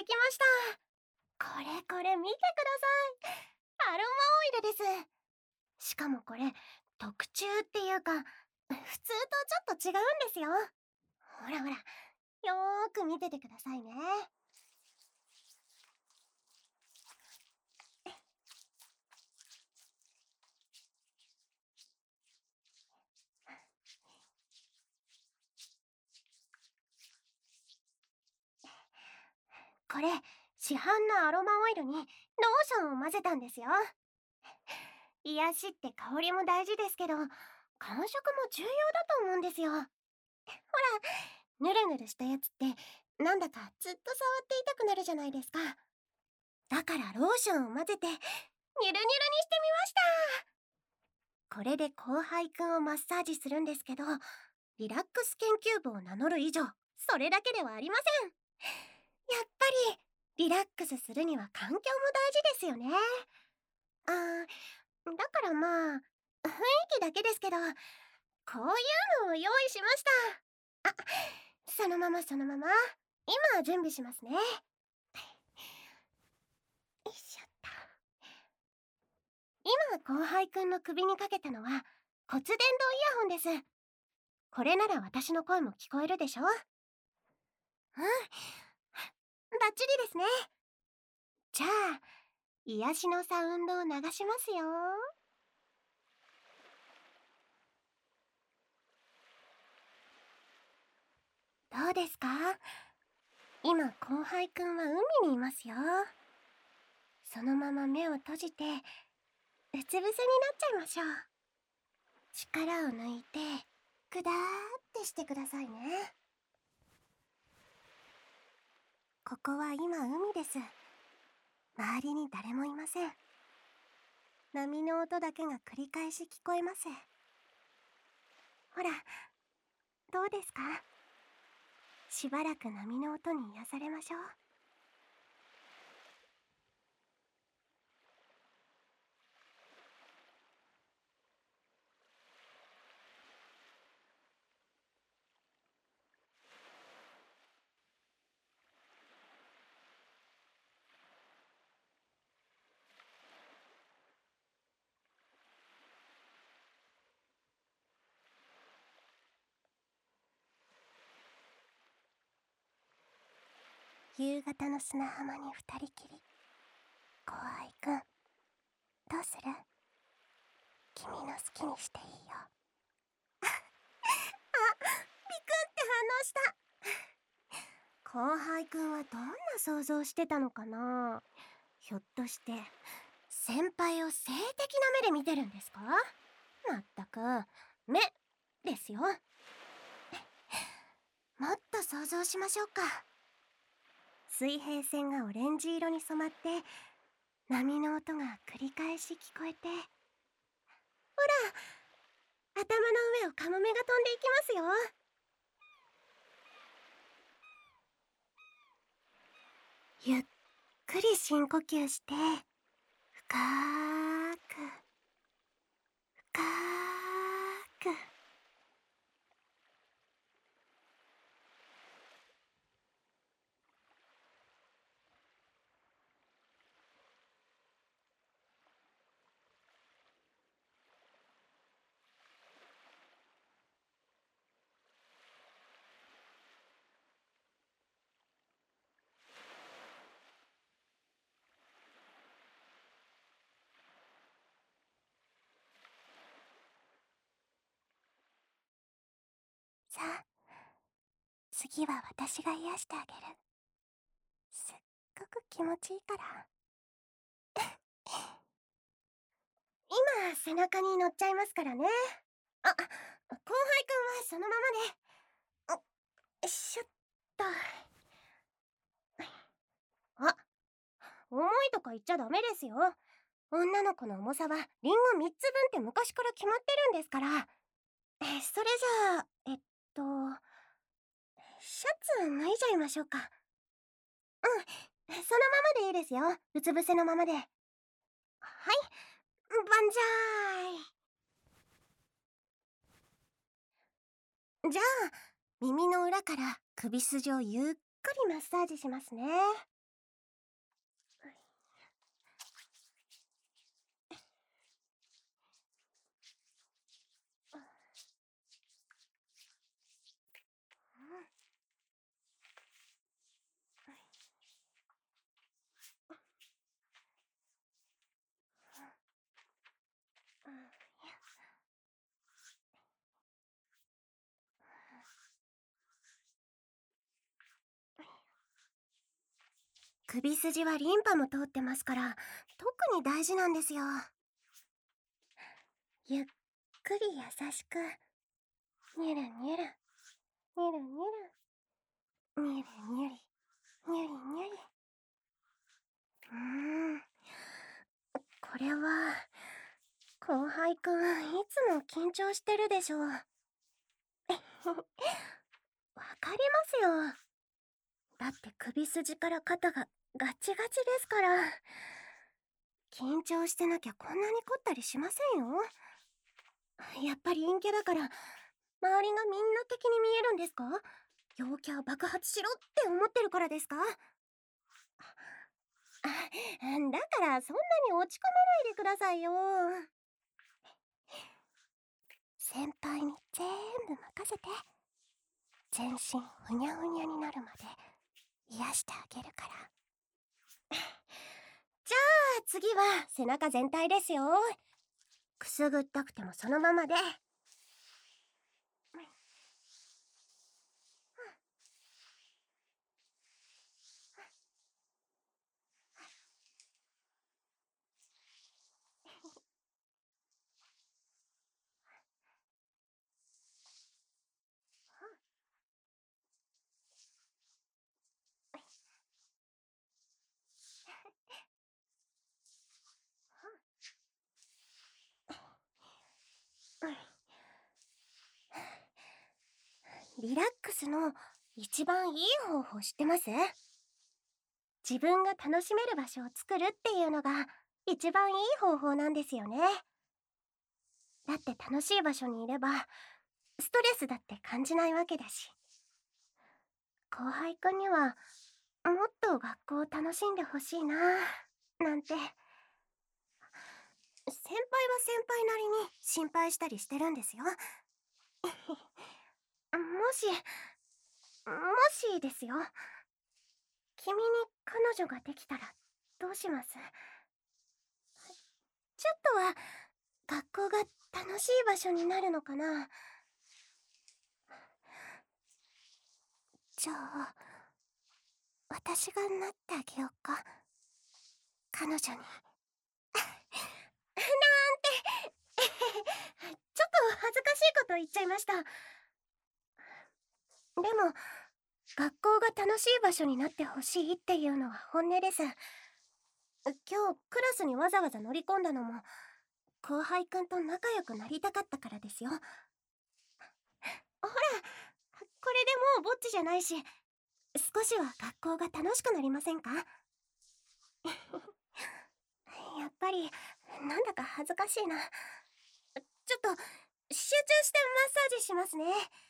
きました。これこれ見てください。アロマオイルです。しかもこれ特注っていうか、普通とちょっと違うんですよ。ほらほら、よーく見ててくださいね。これ市販のアロマオイルにローションを混ぜたんですよ。癒しって香りも大事ですけど、感触も重要だと思うんですよ。ほら、ぬるぬるしたやつってなんだかずっと触っていたくなるじゃないですか。だからローションを混ぜてニュルニュルにしてみました。これで後輩くんをマッサージするんですけど、リラックス研究部を名乗る以上それだけではありません。やっぱりリラックスするには環境も大事ですよね。あー、だからまあ雰囲気だけですけど、こういうのを用意しました。あ、そのままそのまま、今準備しますね。よいしょっと。今後輩くんの首にかけたのは骨伝導イヤホンです。これなら私の声も聞こえるでしょ。うん、バッチリですね。じゃあ癒しのサウンドを流しますよ。どうですか？今後輩くんは海にいますよ。そのまま目を閉じてうつ伏せになっちゃいましょう。力を抜いてくだーってしてくださいね。ここは今海です。周りに誰もいません。波の音だけが繰り返し聞こえます。ほら、どうですか？しばらく波の音に癒されましょう。夕方の砂浜に二人きり。後輩くん、どうする？君の好きにしていいよ。あ、ビクって反応した。後輩くんはどんな想像してたのかな。ひょっとして先輩を性的な目で見てるんですか？まったく目ですよ。もっと想像しましょうか。水平線がオレンジ色に染まって波の音が繰り返し聞こえて、ほら、頭の上をカモメが飛んでいきますよ。ゆっくり深呼吸して深く深く。さあ、次は私が癒してあげる。すっごく気持ちいいから。今背中に乗っちゃいますからね。あ、後輩くんはそのままで。しょっと。あ、重いとか言っちゃダメですよ。女の子の重さはリンゴ3つ分って昔から決まってるんですから。それじゃあシャツ脱いじゃいましょうか。うん、そのままでいいですよ。うつ伏せのままで。はい、万歳。じゃあ耳の裏から首筋をゆっくりマッサージしますね。 首筋はリンパも通ってますから、特に大事なんですよ。ゆっくり優しく、にゅるにゅる、にゅるにゅる、にゅるにゅり、にゅりにゅり。これは、後輩くん、いつも緊張してるでしょう。わかりますよ。だって首筋から肩がガチガチですから。緊張してなきゃこんなに凝ったりしませんよ。やっぱり陰キャだから、周りがみんな敵に見えるんですか？陽キャを爆発しろって思ってるからですか？だからそんなに落ち込まないでくださいよ。先輩に全部任せて。全身ふにゃふにゃになるまで癒してあげるから。じゃあ次は背中全体ですよ。くすぐったくてもそのままで。リラックスの一番いい方法知ってます？自分が楽しめる場所を作るっていうのが一番いい方法なんですよね。だって楽しい場所にいればストレスだって感じないわけだし。後輩くんにはもっと学校を楽しんでほしいななんて。先輩は先輩なりに心配したりしてるんですよ。もしですよ、君に彼女ができたらどうします？ちょっとは学校が楽しい場所になるのかな？じゃあ私がなってあげようか、彼女に。なんてちょっと恥ずかしいこと言っちゃいました。でも学校が楽しい場所になってほしいっていうのは本音です。今日クラスにわざわざ乗り込んだのも後輩くんと仲良くなりたかったからですよ。ほら、これでもうぼっちじゃないし、少しは学校が楽しくなりませんか？やっぱりなんだか恥ずかしいな。ちょっと集中してマッサージしますね。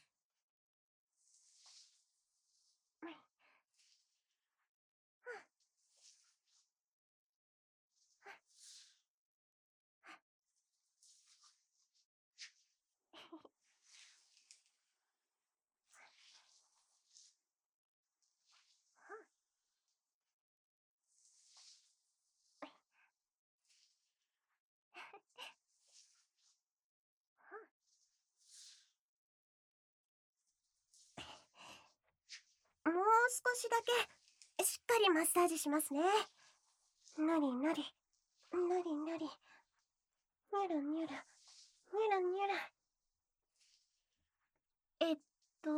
もう少しだけしっかりマッサージしますね。ぬりぬり、ぬりぬり、にゅるにゅる、にゅるにゅる。えっと、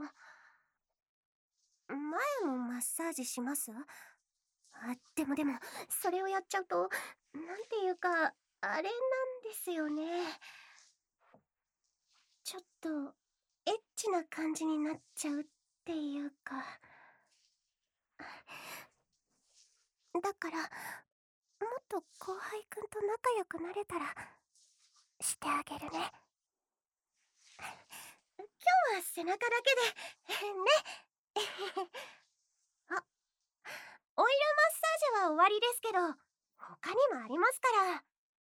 前もマッサージします？でも、それをやっちゃうと、なんていうか、あれなんですよね。ちょっと、エッチな感じになっちゃうっていうか。だから、もっと後輩くんと仲良くなれたら、してあげるね。今日は背中だけで、ね。あ、オイルマッサージは終わりですけど、他にもありますから。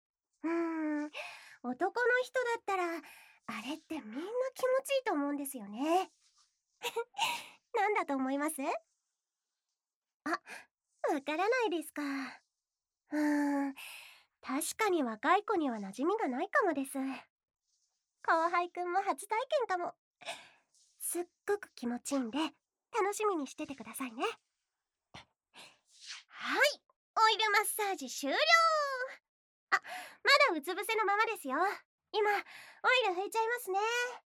男の人だったら、あれってみんな気持ちいいと思うんですよね。なんだと思います？あ、わからないですか。ーん、確かに若い子には馴染みがないかもです。後輩くんも初体験かも。すっごく気持ちいいんで、楽しみにしててくださいね。 はい、オイルマッサージ終了。あ、まだうつ伏せのままですよ。今、オイル拭いちゃいますね。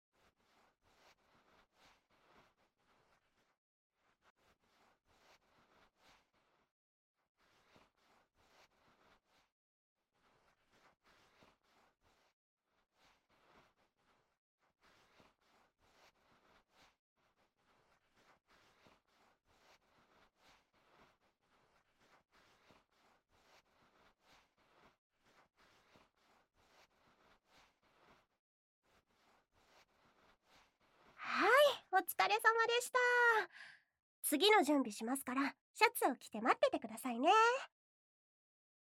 はい、お疲れ様でした。次の準備しますから、シャツを着て待っててくださいね。